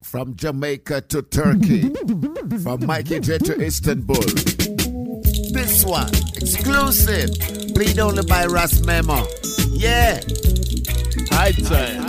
From Jamaica to Turkey. From Mikey J to Istanbul. This one, exclusive. Played only by Ras Memo. Yeah. High time.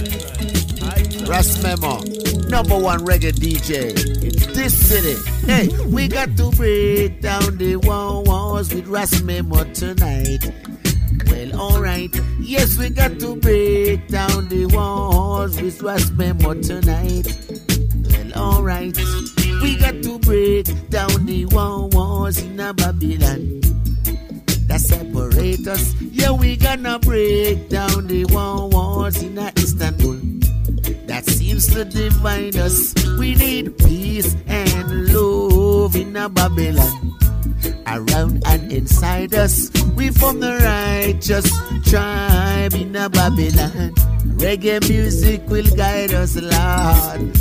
Ras Memo, #1 reggae DJ in this city. Hey, we got to break down the walls with Ras Memo tonight. Well, alright. Yes, we got to break down the walls with Ras Memo tonight. Well, alright. We got to break down the walls in a Babylon that separate us. Yeah, we gonna break down the walls in a Istanbul that seems to divide us. We need peace and love in a Babylon around and inside us. We from the righteous tribe in a Babylon. Reggae music will guide us, Lord.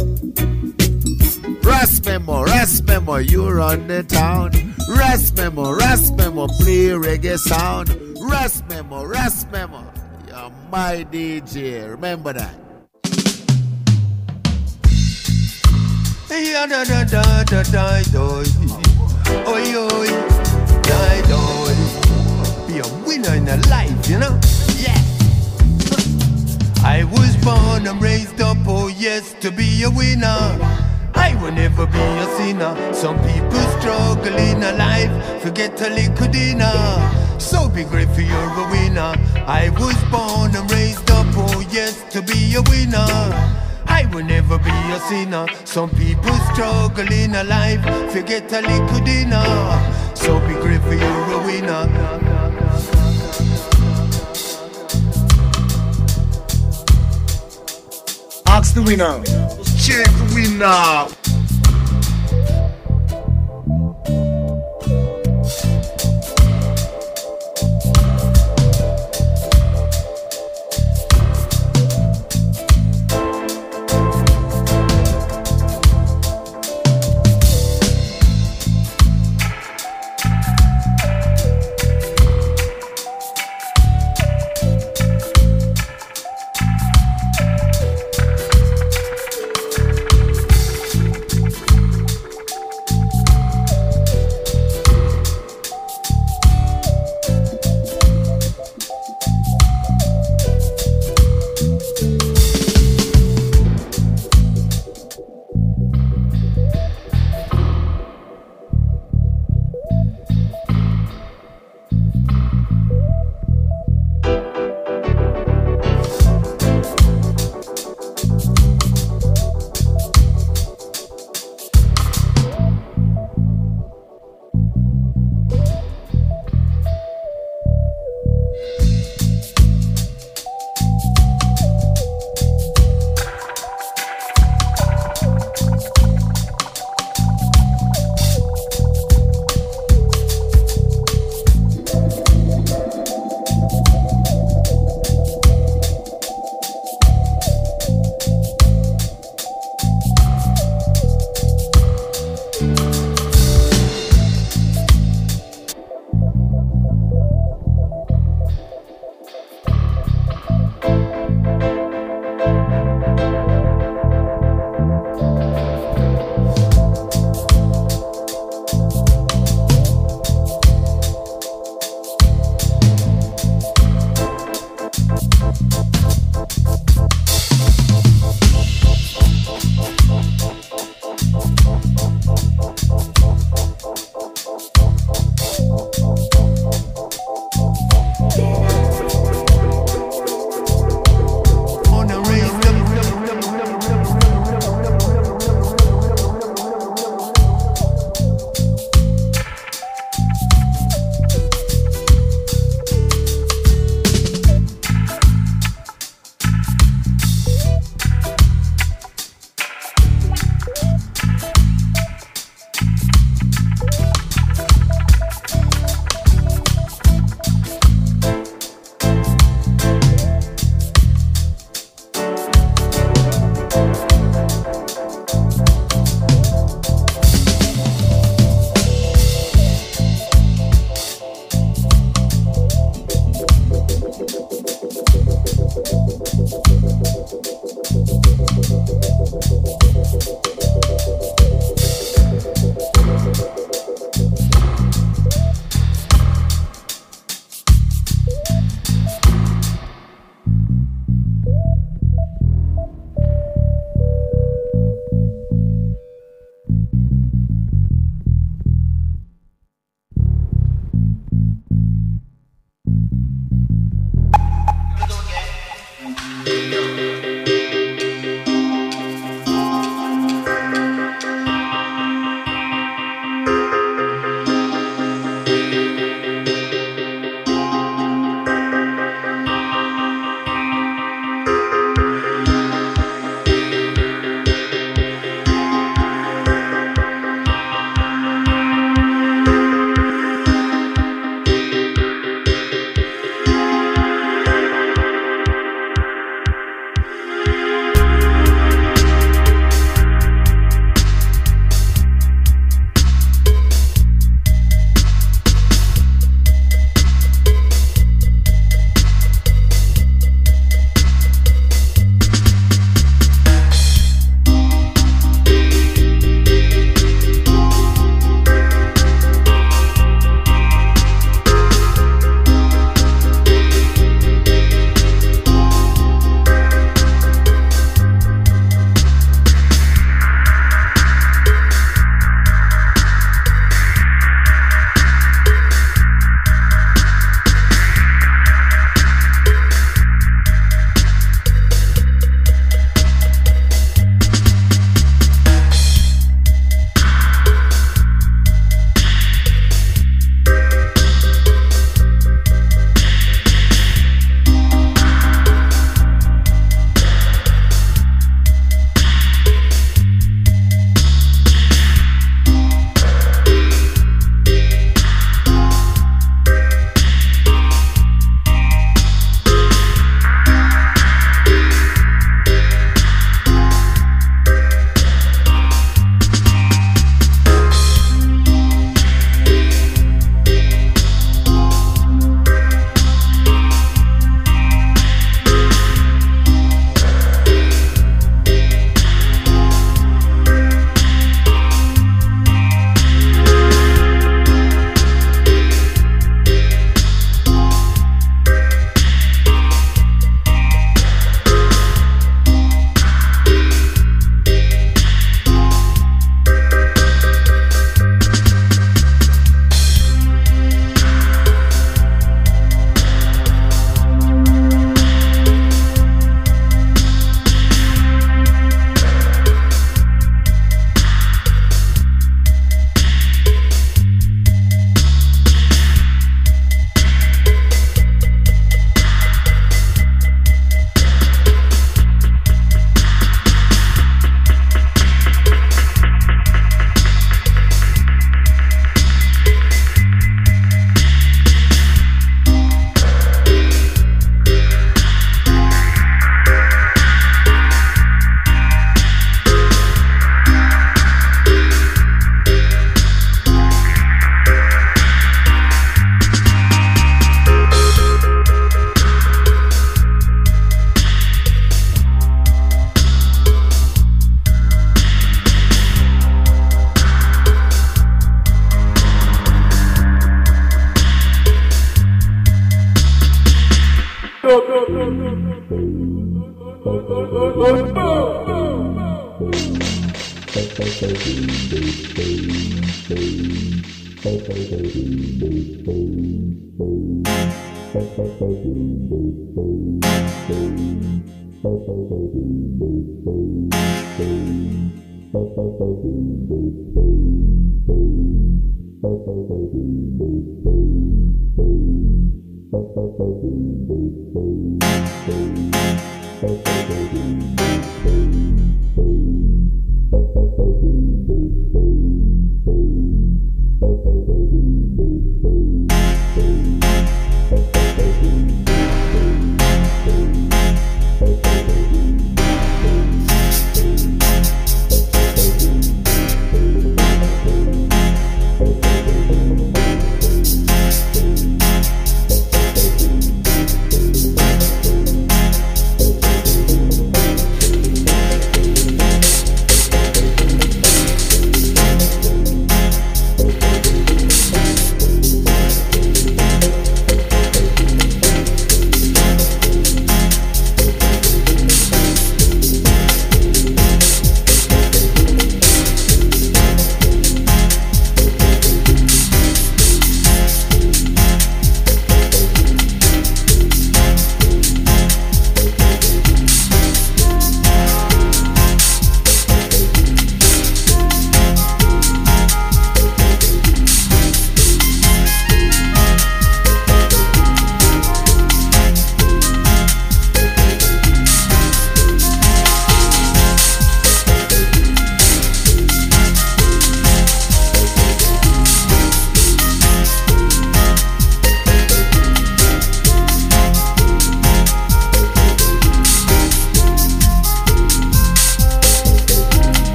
Ras Memo, you run the town. Ras Memo, play reggae sound. Ras Memo, you're my DJ. Remember that. Be a winner in a life, you know? Yeah. I was born and raised up, oh yes, to be a winner. I will never be a sinner. Some people struggle in a life, forget a little dinner. So be grateful you're a winner. I was born and raised up, oh yes, to be a winner. I will never be a sinner. Some people struggle in a life, forget a little dinner. So be grateful you're a winner. Ask the winner. Check the winner.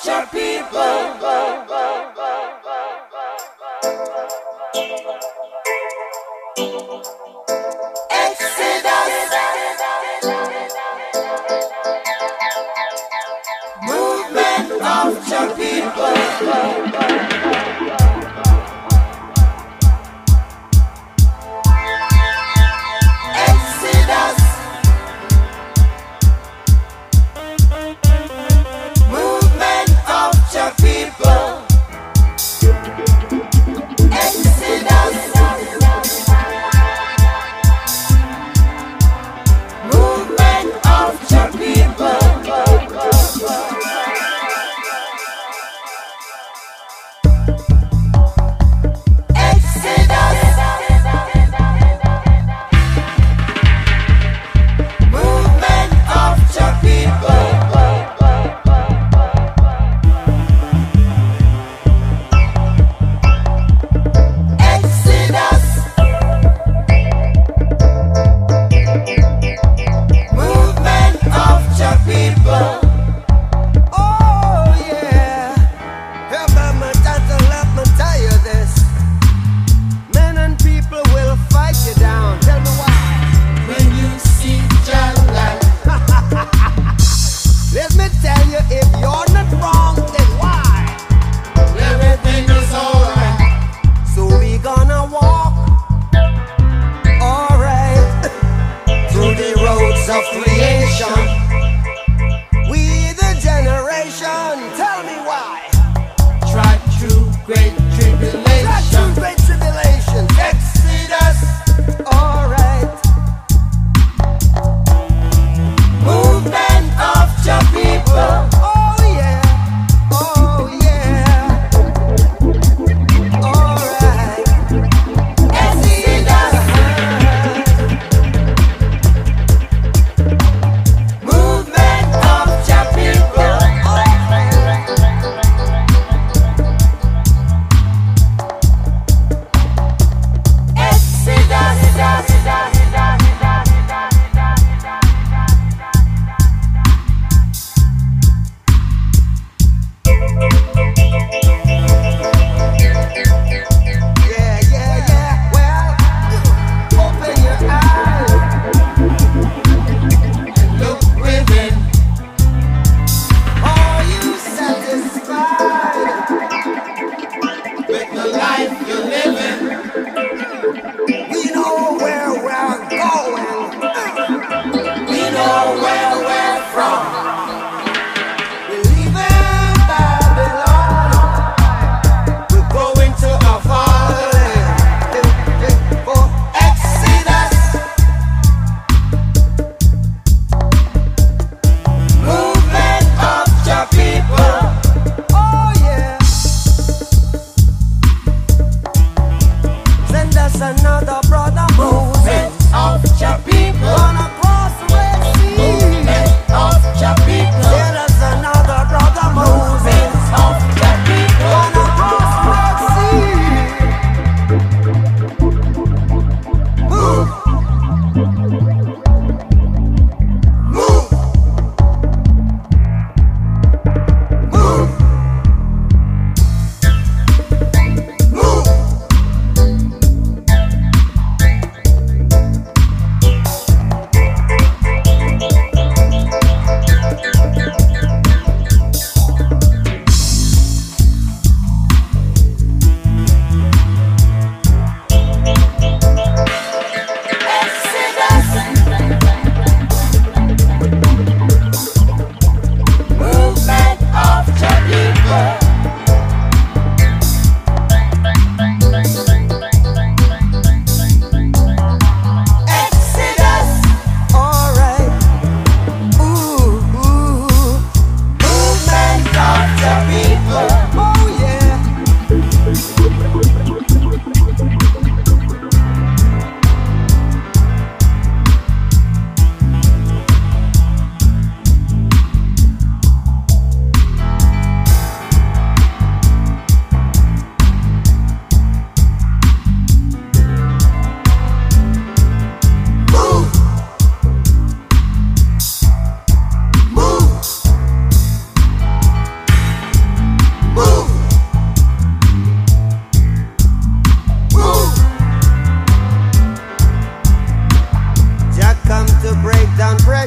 your people. Exodus, movement of your people. Exodus, movement of your people. Exodus, movement of your people. Of creation, we the generation. Tell me why. Try through great tribulation. Try through great tribulation. Exodus. All right. Movement of your people. Oh yeah. Oh yeah. All right. Exodus. Another brother movement of your people. Gonna cross the Red Sea. Movement of your people. Send us another brother movement of your people. Gonna cross the Red Sea. Move. Move. Move. Move.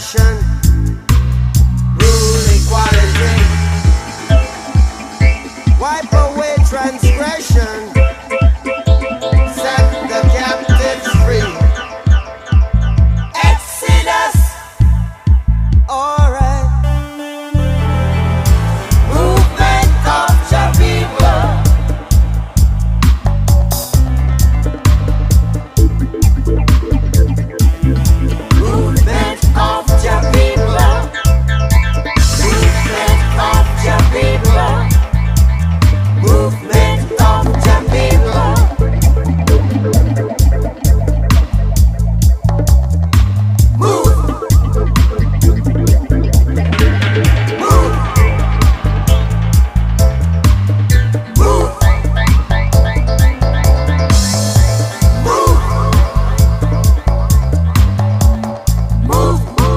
passion, rule equality, wipe away transgression, set the captives free. Exodus, alright. Movement of the people. Movement of the people. Movement of the people. Movement of the people. Move. Move. Move. Move.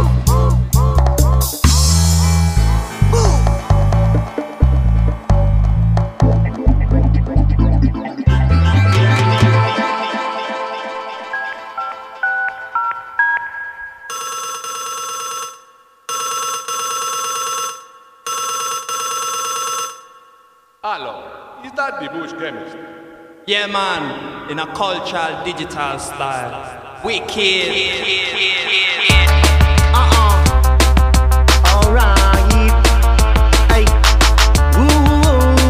Hello, is that the bush chemist? Yeah, man, in a cultural, digital style. Wicked. Alright. Hey. Ooh,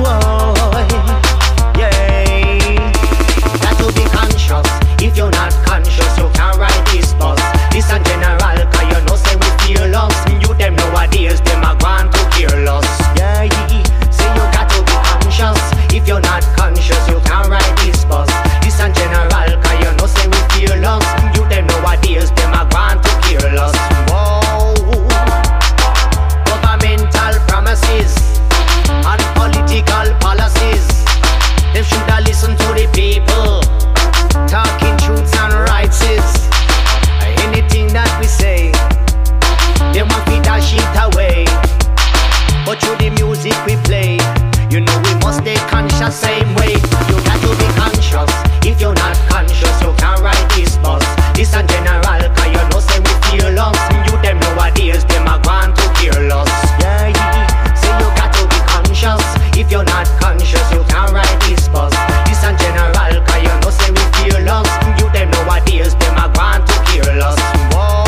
yeah. Got to be conscious. If you're not conscious, you can't ride this bus. This and general, cause you know say we feel lost. You them nowadays, them are going to kill us. Yeah, say you got to be conscious. If you're not conscious, you can't ride this bus. This and general, cause you know say we feel lost. You them nowadays, them are going to kill us. Whoa. Governmental promises and political policies, they should have listened to the people. Talking truths and rights is anything that we say, they want to dash it away. But through the music we play, you know we must stay conscious same way. You got to be conscious. If you're not conscious, you can't ride this bus. This and general, cause you know say we feel lost. You them nowadays, them are going to kill us. Yeah, say you got to be conscious. If you're not conscious, you can't ride this bus. This and general, cause you know say we feel lost. You them nowadays, them are going to kill us. Whoa.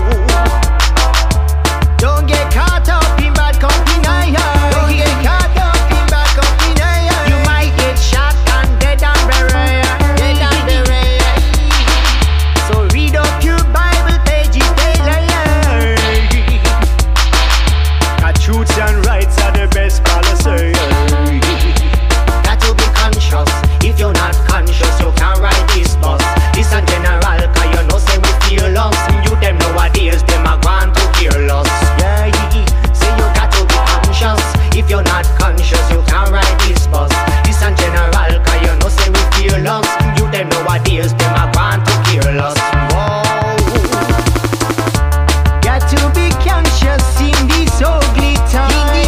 Don't get caught up in bad company. Don't get caught up in bad company. You might get shot and dead and buried. Dead and buried. So read up your Bible pages daily. Cause truths and rights are the best policy. Got to be conscious. If you're not conscious, you can't ride this bus. This and general, cause you know say we feel lost. You them nowadays, them are going to kill us. Yeah, say you got to be conscious. If you're not conscious, you can't ride this bus. This and general, cause you know say we feel lost. You them nowadays, them are going to kill us. Whoa. Got to be conscious in this ugly time.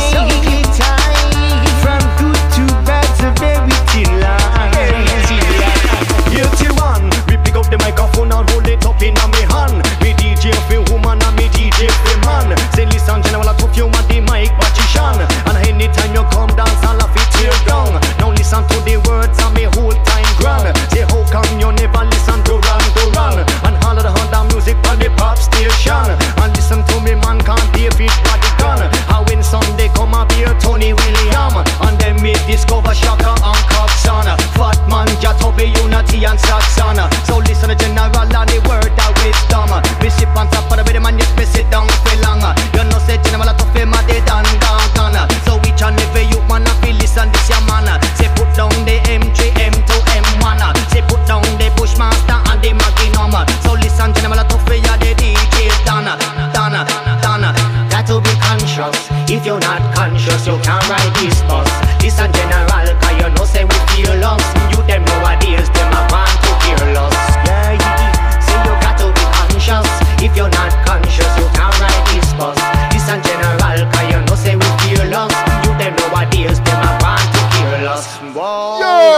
From good to bad to very thin line. Guilty one, we pick up the microphone and hold it up in my hand. Me DJ for woman and me DJ for man. Say listen general, I took you at the mic magician. And anytime you come dance, I'll laugh it tear down. Now listen to the words and me whole time grand. Say how come you never listen to Duran? And all of the other music on the pop station. And listen to me man can't David Radigan. How when Sunday come up here Tony William. And then me discover Shaka and Coxon. Fat man Jatobe Unity and Saxon. So listen to general and the word of wisdom. Me sip on top of the rhythm and you space it down for long. You know say general to fame a dead and gone. So each and every you man a feel listen this your man. Say put down the M3, M2, M1. Say put down the Bushmaster and the Magnum. So listen general to feel the DJ's done. Got to be conscious. If you're not conscious, you can't ride this bus. Listen general, cause you know say we feel lost. You them nowadays, them are going to kill us. Yeah, say you got to be conscious. If you're not conscious, you can't ride this bus. Listen general, cause you know say we feel lost. You them nowadays, them are going to kill us. Whoa. Yo!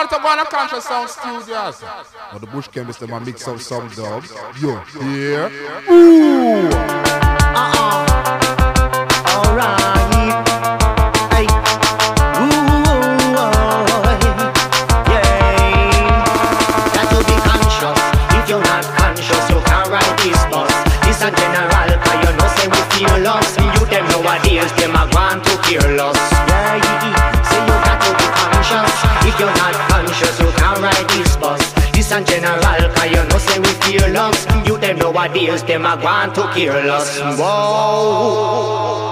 Out of one Conscious Sound Studios. Now the Bush Chemist them a mix up some dubs. Yo, here. Ooh. Alright. Hey. Ooh. Yeah. Got to be conscious. If you're not conscious, you can't ride this bus. This a general, cause you know say we feel lost. You them nowadays, them a want to kill us. Yeah. Say you got to be conscious. If you're not conscious, you can't ride this bus. This a general, cause you know say we feel lost. You them nowadays, them a want to kill us. Whoa.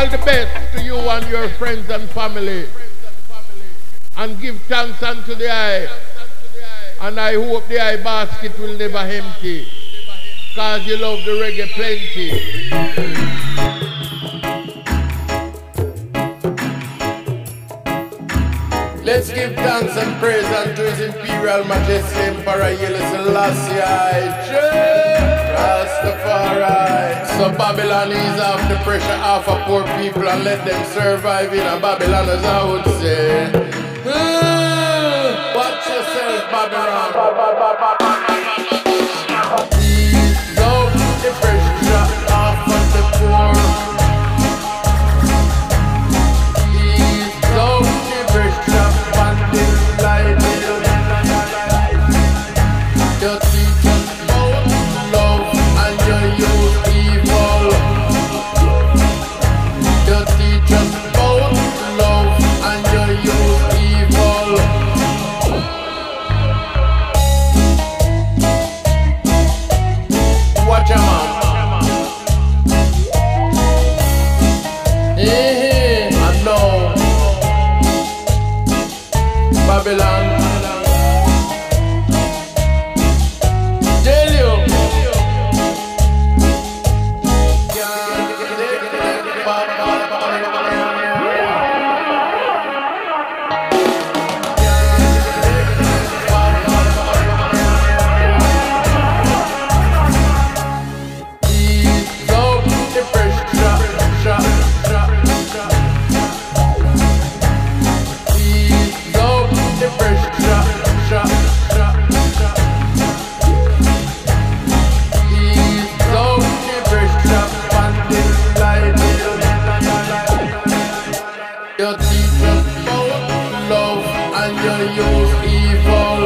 all the best to you and your friends and family. And give thanks unto the eye. And I hope the eye basket will never empty. Cause you love the reggae plenty. Let's give thanks and praise unto His Imperial Majesty Emperor Haile Selassie Rastafari. So Babylon ease off the pressure off of poor people and let them survive in a Babylon, as I would say. Watch yourself, Babylon. Ease off the pressure off of the poor. Ease off the pressure on this life. Your teachers about love and your use evil. Your teachers about love and your use evil. Watch your man. I know Babylon. Tell you. Ease off the pressure. Ease off the pressure. Ease off the pressure on this life. Your teachers about love and your use evil.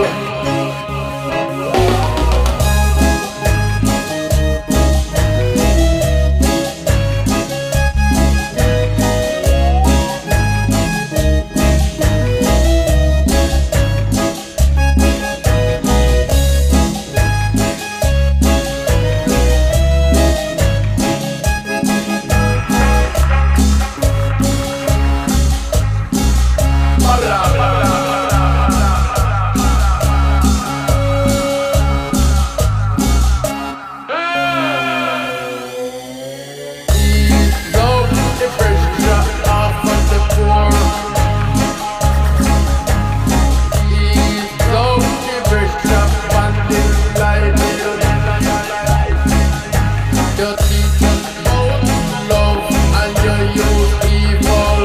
Ease off the pressure off of the poor. Ease off the pressure on this life. Your teachers about love and your use evil.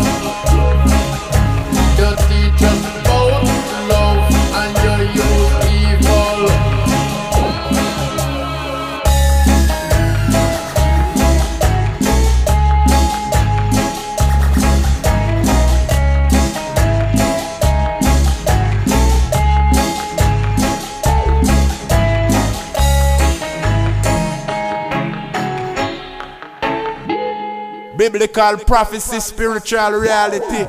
Your teachers about love and your use evil. Biblical prophecy, spiritual reality.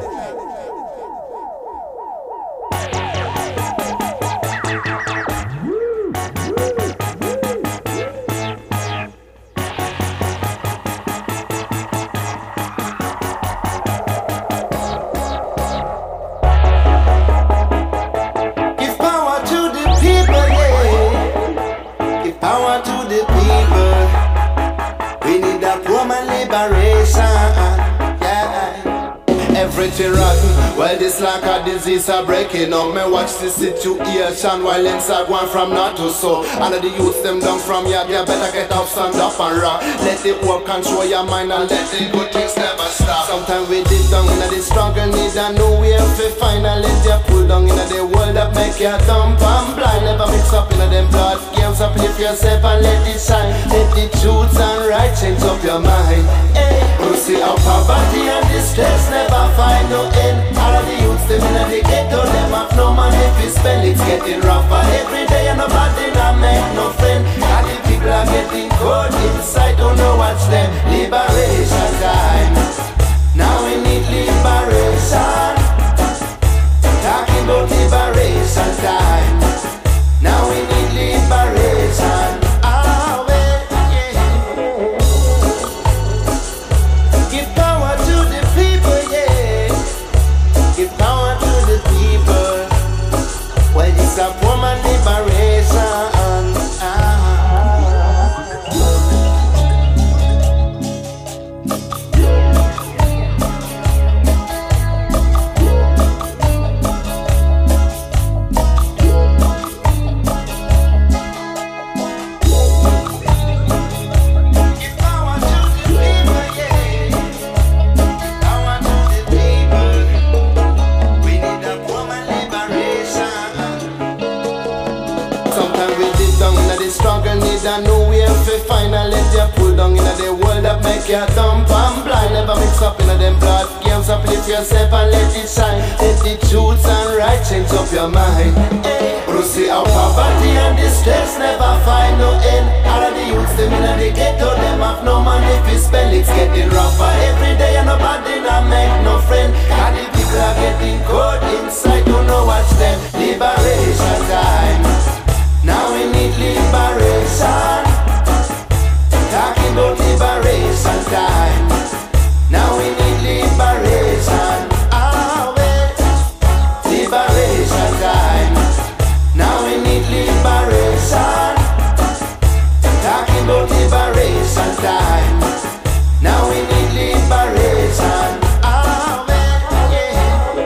Give power to the people, yeah. Give power to the people. We need a woman liberation, yeah. Everything rotten, well this like a disease are breaking up. Me watch the situation, violence are going from north to south. And the youth them down from here, you better get up, stand up and rock. Let it work, control your mind and let the good things never stop. Sometimes we did down in the struggle, need a new way to find and let you pull down in the world that make you dumb and blind. Never mix up in them blood games, uplift yourself and let it shine. Let the truth and right change up your mind. Hey, you see how poverty and distress never find no end. All of the youths them in the ghetto, them have no money to spend. It's getting rougher every day and nobody not make no friend. All the people are getting caught inside, don't know what's them. Liberation time. Now we need liberation. Talking about liberation time. Now we need liberation. Ah, well, yeah. can't dump and blind. Never mix up in them blood games. Uplift yourself and let it shine. Let the truth and right change up your mind. But you see how poverty and distress never find no end. All of the youths them in the ghetto, them have no money to spend. It's getting rougher every day and nobody not make no friend. And the people are getting caught inside, don't know what's them. Liberation time. Now we need liberation. Talking about liberation time. Now we need liberation. Ah, wait. Liberation time. Now we need liberation. Talking about liberation time. Now we need liberation. Ah, wait,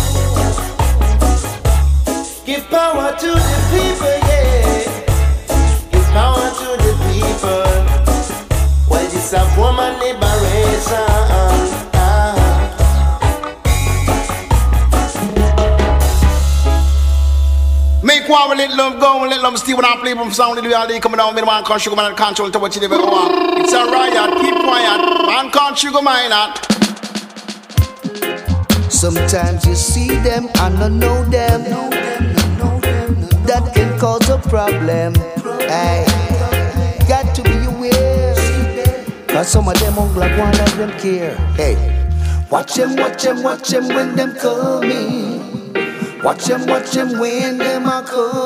yeah. Give power to the people, yeah. Give power to the people. Well, this a woman liberation. Make one with let love go, let love steal when I play from sound. The coming down with one can't sugar man and control to what you never want. It's a riot, keep quiet, man can't sugar mine out. Sometimes you see them and not know them. That can cause a problem. Hey, got to be aware. Cause some of them won't like one of them care. Hey, watch them when them coming. Watch them when them are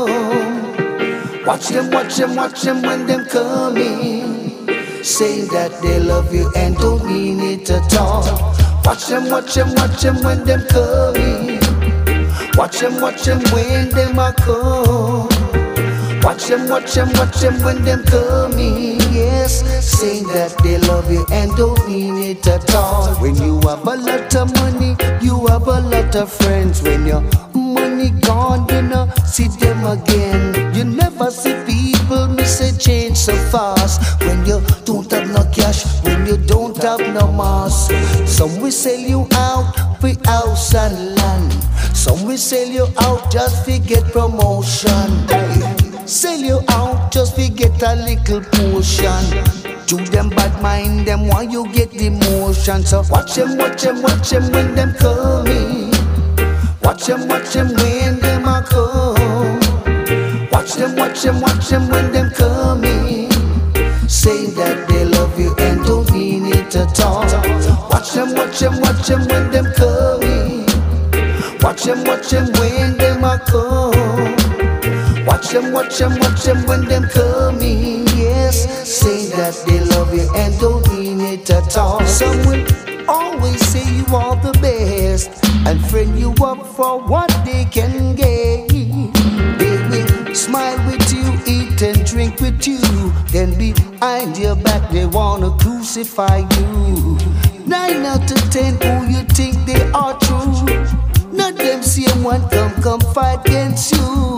come. Watch them when them coming. Saying that they love you and don't mean it at all. Watch them when them coming. Watch them when them are come. Watch them when them coming. Yes, saying that they love you and don't mean it at all. When you have a lot of money, you have a lot of friends. When your money gone, you know, see them again. You never see people miss a change so fast. When you don't have no cash, when you don't have no mass. Some will sell you out for house and land. Some will sell you out just to get promotion. Hey. Sell you out just to get a little portion. To them bad mind them while you get the motion. So watch them when them coming. Watch them when them are come. Watch them when them coming. Saying that they love you and don't mean it at all. Watch them when them coming. Watch them when them are come. Watch them when them coming. Yes, saying that they love you and don't mean it at all. Some will always say you are the best and friend you up for what they can get. They will smile with you, eat and drink with you. Then behind your back they wanna crucify you. 9 out of 10 who you think they are true. Not them same one come fight against you.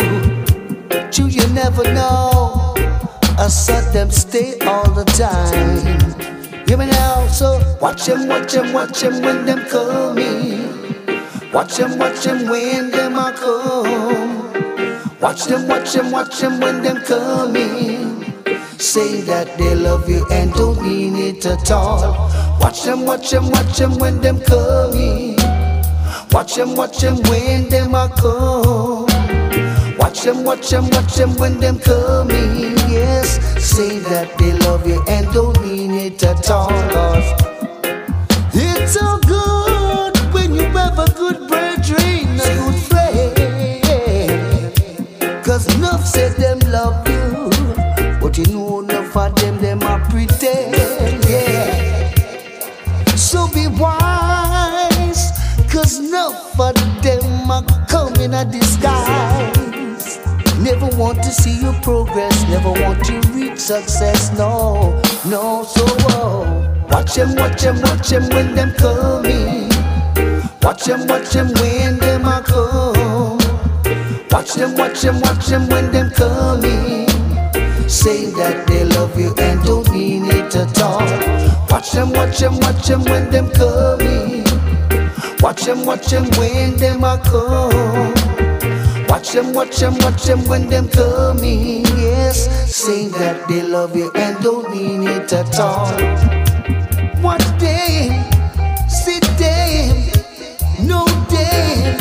You never know. I saw them stay all the time. Hear me now, so watch them when them coming. Watch them when them are come. Watch them when them coming. Saying that they love you and don't mean it at all. Watch them when them coming. Watch them when them are come. Watch them when them coming. Yes, say that they love you and don't mean it at all. Cause it's so good when you have a good brethren, a good friend. Cause enough said them love you, but you know enough of them are pretend. Yeah. So be wise, cause enough of them are coming a disguise. Never want to see you progress, never want to reach success, no, so watch them when them coming. Watch them when them are come. Watch them when them coming. Saying that they love you and don't mean it at all. Watch them when them coming. Watch them when them are come. Watch them when them coming. Yes, saying that they love you and don't mean it at all. Watch them, see them, know them,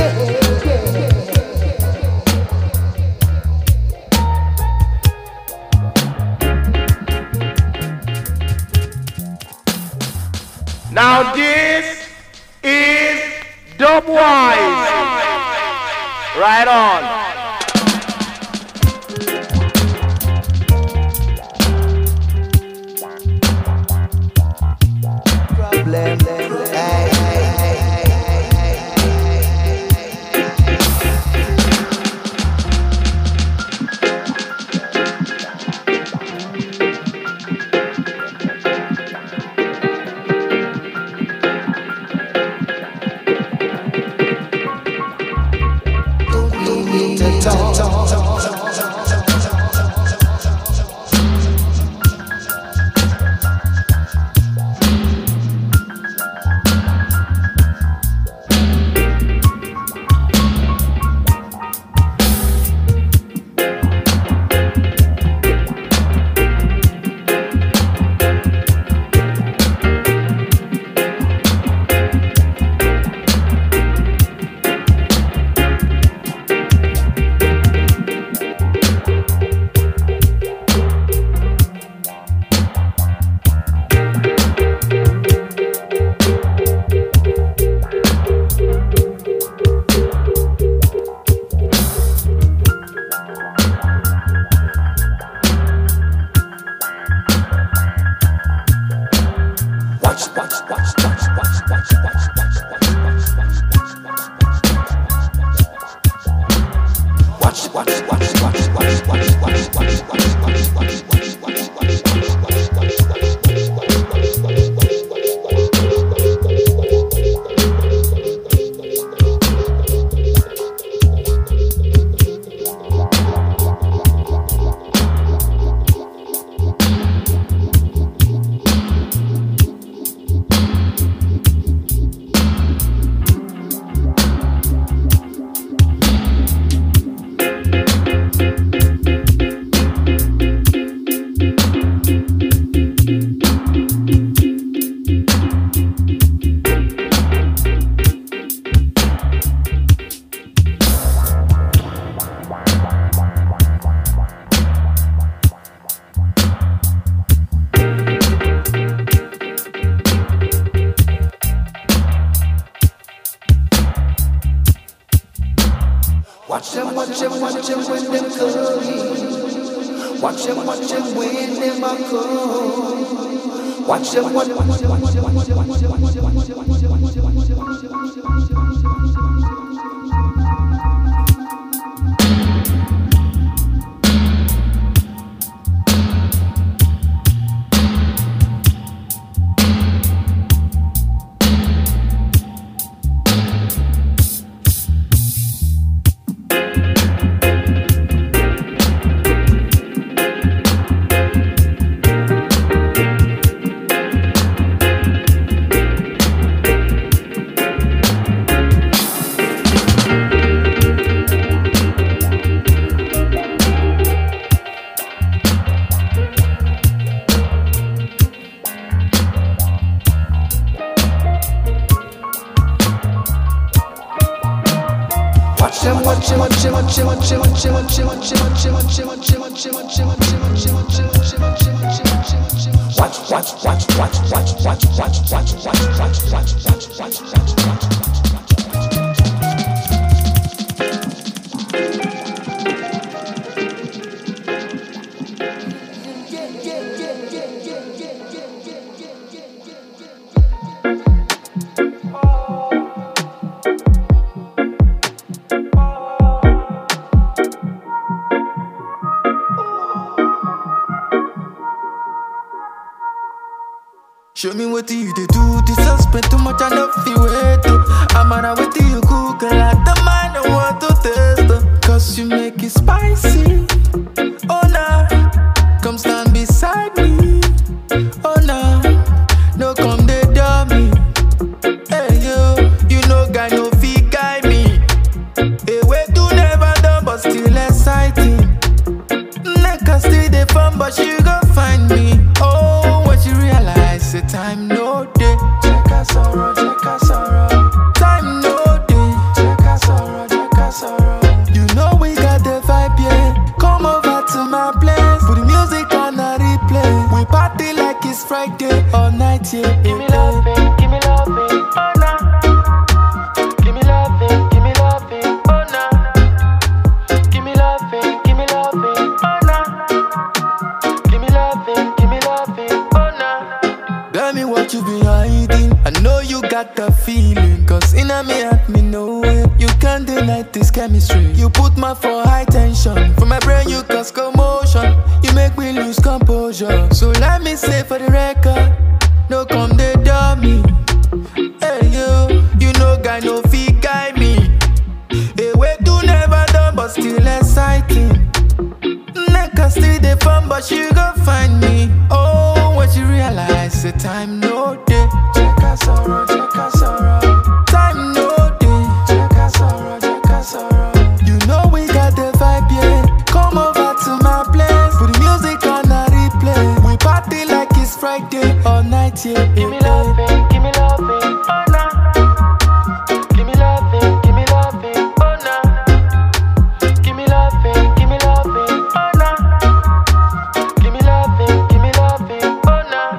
Now this is Dubwise. Right on. Watch them when them come. Watch them when them are come. Watch them show me what you do. This I spend too much I love you way too. I'm on a way to you cook a lot of mine I want to taste. Cause you make it spicy. Oh nah, come stand beside me. Oh nah, no come they dummy. Hey you know guy no fee guy me. Hey way to never done but still exciting. Neck still they fun but you gon' find me. Oh what you realize the time Give me loving, give me loving, oh nah. Give me loving, give me loving, oh nah. Give me loving, give me loving, oh nah. Give me loving, oh nah. Tell me what you been hiding. I know you got the feeling, cause in a me at me know it. You can't deny this chemistry. You put my for high tension. From my brain you cause commotion. You make me lose composure. So let me say for the record, no come they dummy. Hey you know guy no fee guide me. Hey way to never done but still exciting. Nigga still the fun but you gon' find me. Oh what you realize the time no day. Check us sorrow, check us sorrow. Time no day. Check us sorrow, check us sorrow. You know we got the vibe yeah. Come over to my place. Put the music on a replay. We party like it's Friday all night yeah. Give me loving, give me loving, oh nah. Give me loving, give me loving, oh nah. Give me loving, give me loving, oh nah. Give me loving, oh nah.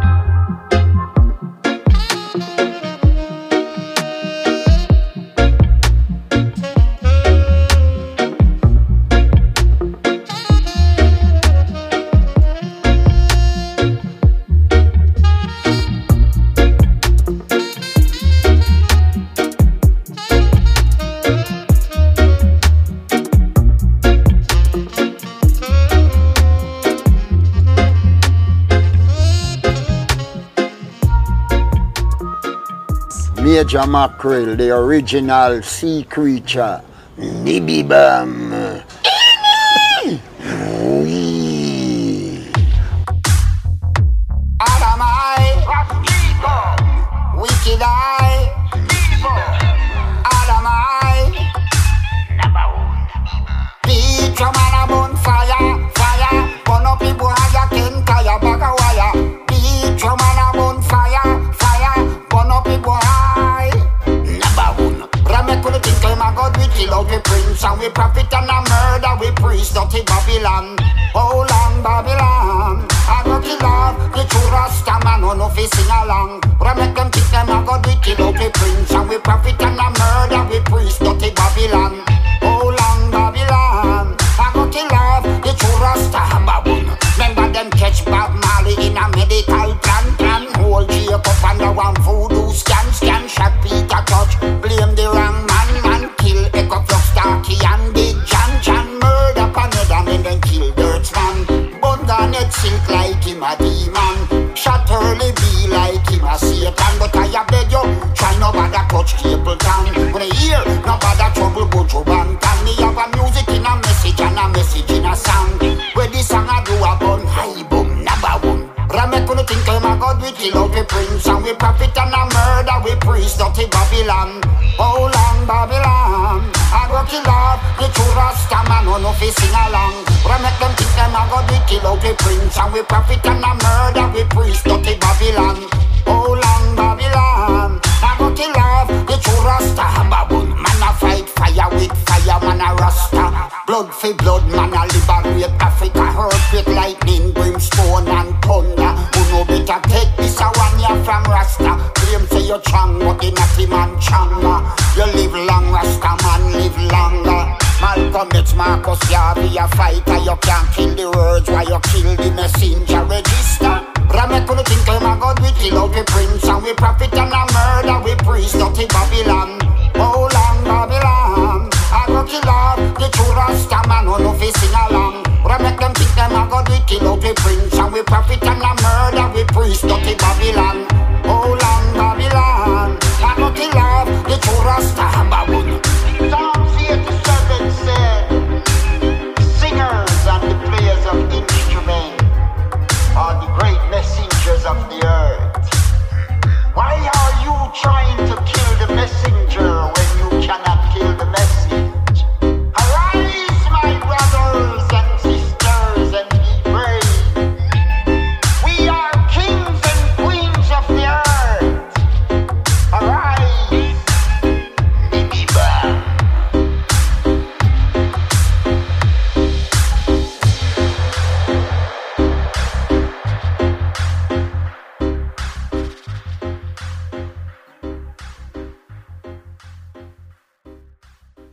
Major Mackerel, the original sea creature. Nibby Bam. Adam eye, wicked eye, Adam eye, Peach man a bonfire, fire, burn up people and ya can tire bag of wire. Peach man a bonfire, fire, burn up people high. Number one, Ramek with the tinkle, my God, we kill out we prince and we profit and a murder we priest, dirty Babylon. Oh long Babylon, I go kill off the true Rasta man who no fi sing along. Ramek them think them a God, we kill out we prince and we profit and a murder we priest, dirty Babylon. Oh long Babylon, I go kill off the true Rasta baboon. Remember them catch Bob Marley in a medical plan. Hold Jacob under one voodoo scan. Shot Peter touch, blame the wrong man. Kill Echo Flux, Starkey and Big John. Murder Panada and then kill Dirtsman. Bun Garnet silk like him a demon. Shot Hurley be like him a Satan. But I beg you, try no bother touch Capleton. When I hear no bother trouble Bojo Banton. Me have a music in a message and a message in a song. Where this song I do a bun high boom, number one. Ramek when you think I'm a God, we kill out we prince and we profit and a murder we priest, dirty Babylon. Oh long Babylon, I go kill off the true Rasta man who no fi sing along. Ramek them think I'm a God, we kill out we prince and we profit and a murder we priest, dirty Babylon. Oh long Babylon, I go kill off the true Rasta baboon. Man a fight fire with fire, man a Rasta. Blood for blood, man a liberate Africa. Earthquake, lightning, brimstone and thunder. Who know better take this a one year from Rasta. Claim say you're strong, but you not man changa. You live long, Rasta man live longer. Malcolm X, Marcus Garvey a fighter. You can't kill the words while you kill the messenger register. Ramek when you think I'm a God, we kill out we prince and we profit and a murder we priest, dirty Babylon. Oh long Babylon, I go kill off the true Rasta man who no fi sing along. Ramek them think them a God, we kill out we prince and we profit and a murder we priest, dirty Babylon. Oh long Babylon, I go kill off the true Rasta baboon. Psalms 87 say, singers and the players of instruments are the great messengers of the earth. Why are you trying to kill the messenger when you cannot kill the message? Arise, my brothers and sisters, and be brave. We are kings and queens of the earth.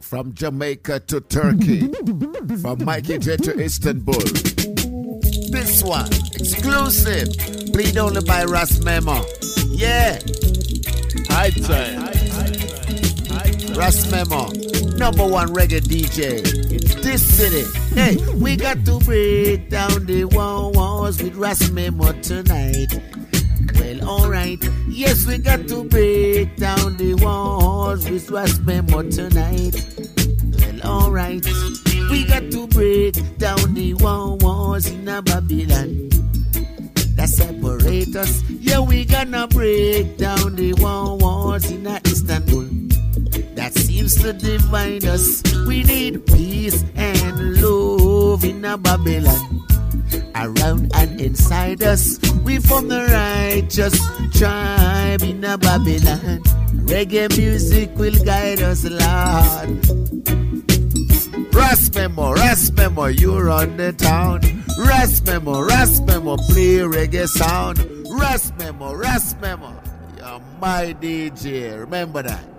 From Jamaica to Turkey. From Mikey J to Istanbul. This one, exclusive. Played only by Ras Memo. Yeah. High time. Ras Memo, #1 reggae DJ in this city. Hey, we got to break down the walls with Ras Memo tonight. Well, alright. Yes, we got to break down the walls with Ras Memo tonight. Well, alright. We got to break down the walls in a Babylon that separate us. Yeah, we gonna break down the walls in a Istanbul that seems to divide us. We need peace and love in a Babylon around and inside us. We from the righteous tribe in a Babylon. Reggae music will guide us, Lord. Ras Memo, you run the town. Ras Memo, play reggae sound. Ras Memo, you're my DJ. Remember that.